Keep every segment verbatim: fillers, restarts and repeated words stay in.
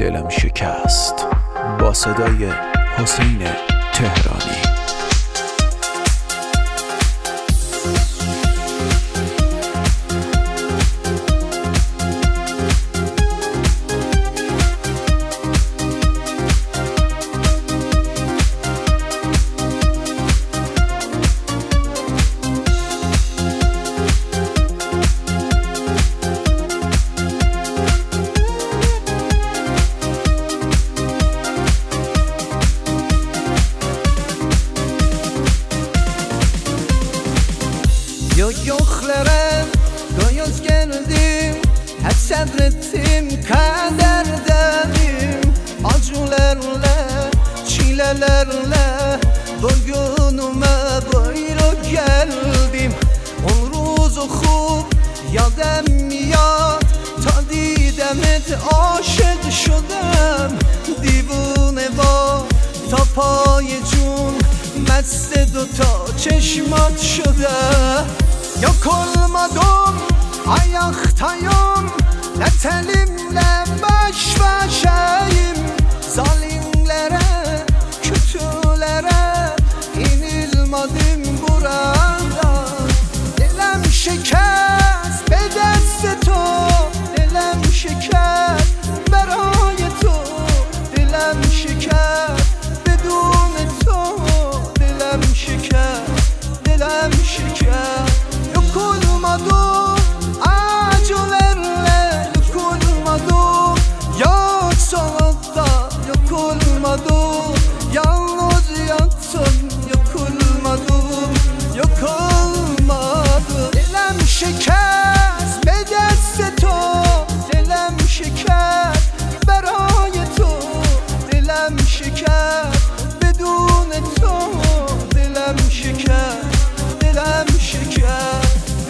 دلم شکست با صدای حسین تهرانی. Yok yoklara doyuz geldim, hep sabrettim kaderdenim. Acılarla, çilelerle bugünüme böyle geldim. On ruzu خوب یادم میاد تا دیدمت عاشق شدم. دیوونه با تا پای جون مست دوتا چشمات شدم. Yok olmadım, ayaktayım, ne telimle baş başayım. Zalimlere, kötülere inilmedim burada. Dilem şeker, bedelse to, dilem şeker, برای تو. Dilem şeker, بدون تو, dilem şeker, dilem şeker. Yok olmadım, acılarla yok olmadım. Yok soğukta yok olmadım. Yalnız yattım yok olmadım. Yok olmadım. Dilem şeker, bedelse to, dilem şeker, برای تو. Dilem şeker, بدون تو, dilem şeker, dilem şeker.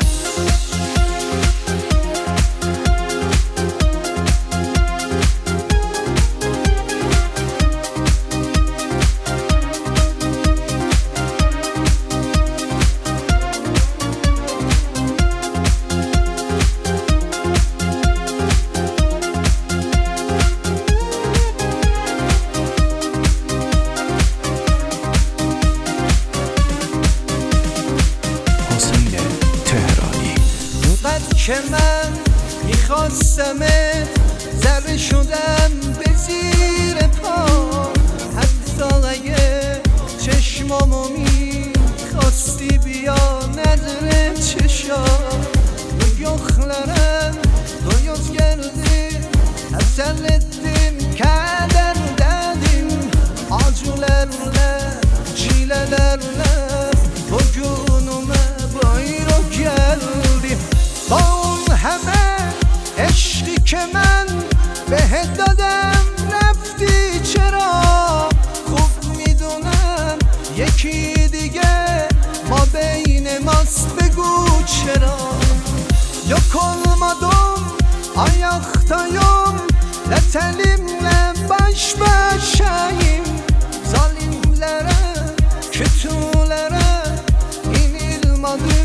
که من میخواستمت ذره شدم به زیر پا. حتی اگه چشمامو میخواستی بیا نظر چشا. Yoklarım doyuz geldim, hep sellettim kader dedim. Acılarla, çilelerle bugünüme böyle geldim. با اون همه عشقی که من بهت دادم رفتی چرا؟ خوب میدونم یکی دیگه ما بین ماست، بگو چرا؟ Yok olmadım, ayaktayım, ne telimle baş başayım. Zalimlere, kötülere inilmedim